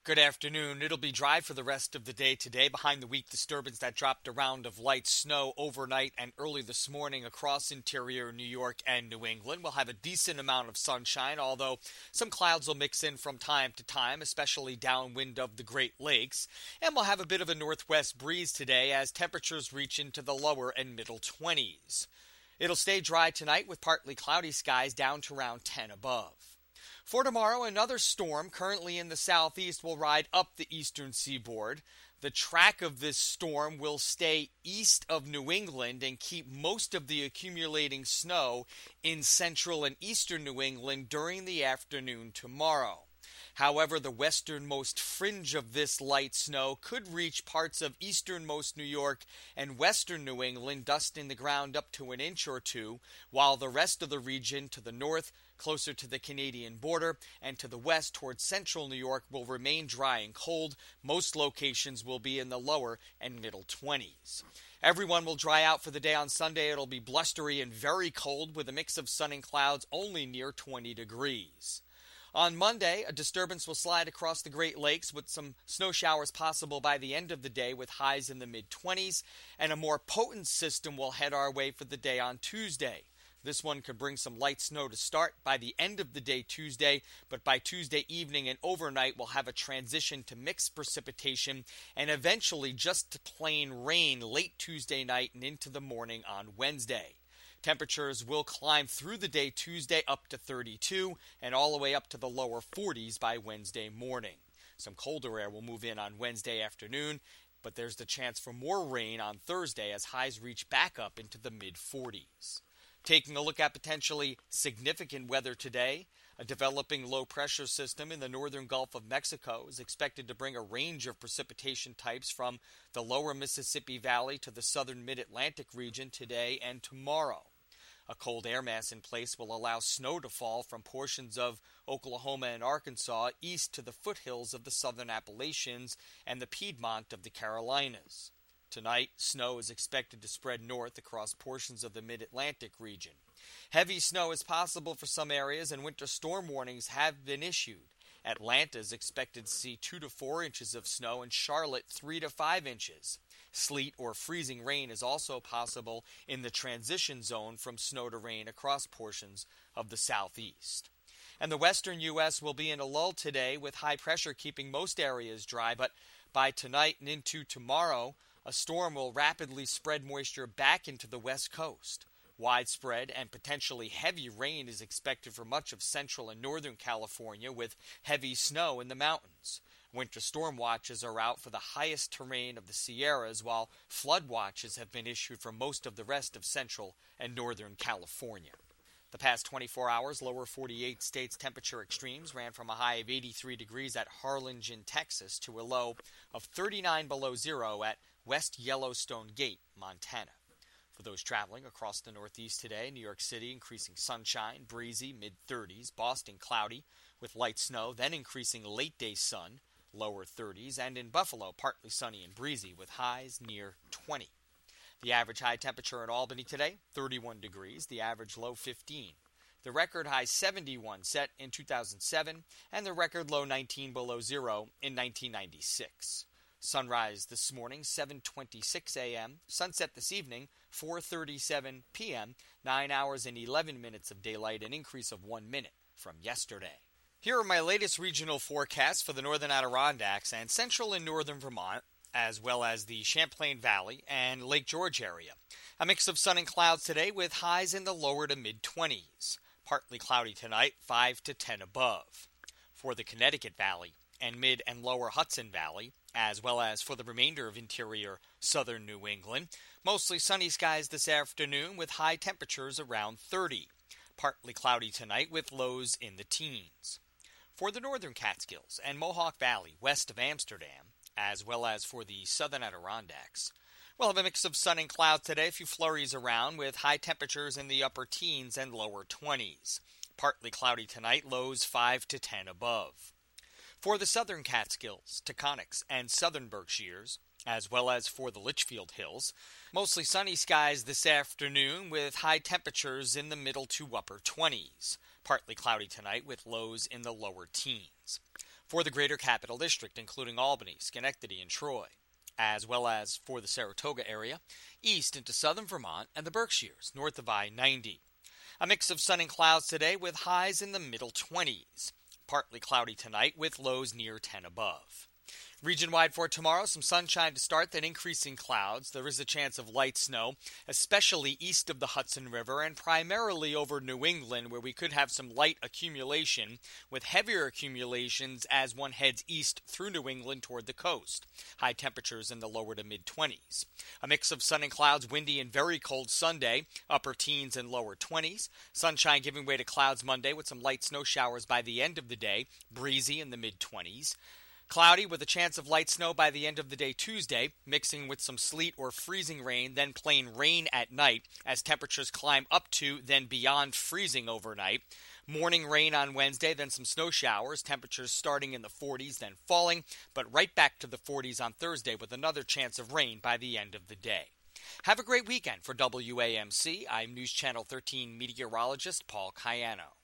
Good afternoon. It'll be dry for the rest of the day today behind the weak disturbance that dropped a round of light snow overnight and early this morning across interior New York and New England. We'll have a decent amount of sunshine, although some clouds will mix in from time to time, especially downwind of the Great Lakes. And we'll have a bit of a northwest breeze today as temperatures reach into the lower and middle 20s. It'll stay dry tonight with partly cloudy skies down to around 10 above. For tomorrow, another storm currently in the southeast will ride up the eastern seaboard. The track of this storm will stay east of New England and keep most of the accumulating snow in central and eastern New England during the afternoon tomorrow. However, the westernmost fringe of this light snow could reach parts of easternmost New York and western New England, dusting the ground up to an inch or two, while the rest of the region to the north, closer to the Canadian border, and to the west towards central New York will remain dry and cold. Most locations will be in the lower and middle 20s. Everyone will dry out for the day on Sunday. It'll be blustery and very cold with a mix of sun and clouds only near 20 degrees. On Monday, a disturbance will slide across the Great Lakes with some snow showers possible by the end of the day with highs in the mid-20s, and a more potent system will head our way for the day on Tuesday. This one could bring some light snow to start by the end of the day Tuesday, but by Tuesday evening and overnight we'll have a transition to mixed precipitation and eventually just to plain rain late Tuesday night and into the morning on Wednesday. Temperatures will climb through the day Tuesday up to 32 and all the way up to the lower 40s by Wednesday morning. Some colder air will move in on Wednesday afternoon, but there's the chance for more rain on Thursday as highs reach back up into the mid-40s. Taking a look at potentially significant weather today, a developing low-pressure system in the northern Gulf of Mexico is expected to bring a range of precipitation types from the lower Mississippi Valley to the southern mid-Atlantic region today and tomorrow. A cold air mass in place will allow snow to fall from portions of Oklahoma and Arkansas east to the foothills of the southern Appalachians and the Piedmont of the Carolinas. Tonight, snow is expected to spread north across portions of the mid-Atlantic region. Heavy snow is possible for some areas and winter storm warnings have been issued. Atlanta is expected to see 2 to 4 inches of snow and Charlotte 3 to 5 inches. Sleet or freezing rain is also possible in the transition zone from snow to rain across portions of the southeast. And the western U.S. will be in a lull today with high pressure keeping most areas dry, but by tonight and into tomorrow, a storm will rapidly spread moisture back into the west coast. Widespread and potentially heavy rain is expected for much of central and northern California with heavy snow in the mountains. Winter storm watches are out for the highest terrain of the Sierras, while flood watches have been issued for most of the rest of central and northern California. The past 24 hours, lower 48 states' temperature extremes ran from a high of 83 degrees at Harlingen, Texas, to a low of 39 below zero at West Yellowstone Gate, Montana. For those traveling across the Northeast today, New York City increasing sunshine, breezy, mid-30s, Boston cloudy with light snow, then increasing late-day sun, lower 30s, and in Buffalo, partly sunny and breezy with highs near 20. The average high temperature in Albany today, 31 degrees, the average low 15. The record high 71 set in 2007, and the record low 19 below zero in 1996. Sunrise this morning, 7:26 a.m. Sunset this evening, 4:37 p.m. 9 hours and 11 minutes of daylight, an increase of 1 minute from yesterday. Here are my latest regional forecasts for the northern Adirondacks and central and northern Vermont, as well as the Champlain Valley and Lake George area. A mix of sun and clouds today with highs in the lower to mid-20s. Partly cloudy tonight, 5 to 10 above. For the Connecticut Valley and mid and lower Hudson Valley, as well as for the remainder of interior southern New England, mostly sunny skies this afternoon with high temperatures around 30. Partly cloudy tonight with lows in the teens. For the northern Catskills and Mohawk Valley west of Amsterdam, as well as for the southern Adirondacks, we'll have a mix of sun and clouds today, a few flurries around with high temperatures in the upper teens and lower 20s. Partly cloudy tonight, lows 5 to 10 above. For the southern Catskills, Taconics, and southern Berkshires, as well as for the Litchfield Hills, mostly sunny skies this afternoon with high temperatures in the middle to upper 20s. Partly cloudy tonight with lows in the lower teens. for the greater capital district, including Albany, Schenectady, and Troy, as well as for the Saratoga area, east into southern Vermont and the Berkshires, north of I-90. A mix of sun and clouds today with highs in the middle 20s. Partly cloudy tonight with lows near 10 above. Region-wide for tomorrow, some sunshine to start, then increasing clouds. There is a chance of light snow, especially east of the Hudson River and primarily over New England, where we could have some light accumulation with heavier accumulations as one heads east through New England toward the coast. High temperatures in the lower to mid-20s. A mix of sun and clouds, windy and very cold Sunday, upper teens and lower 20s. Sunshine giving way to clouds Monday with some light snow showers by the end of the day, breezy in the mid-20s. Cloudy with a chance of light snow by the end of the day Tuesday, mixing with some sleet or freezing rain, then plain rain at night as temperatures climb up to, then beyond freezing overnight. Morning rain on Wednesday, then some snow showers, temperatures starting in the 40s, then falling, but right back to the 40s on Thursday with another chance of rain by the end of the day. Have a great weekend. For WAMC, I'm News Channel 13 meteorologist Paul Cayano.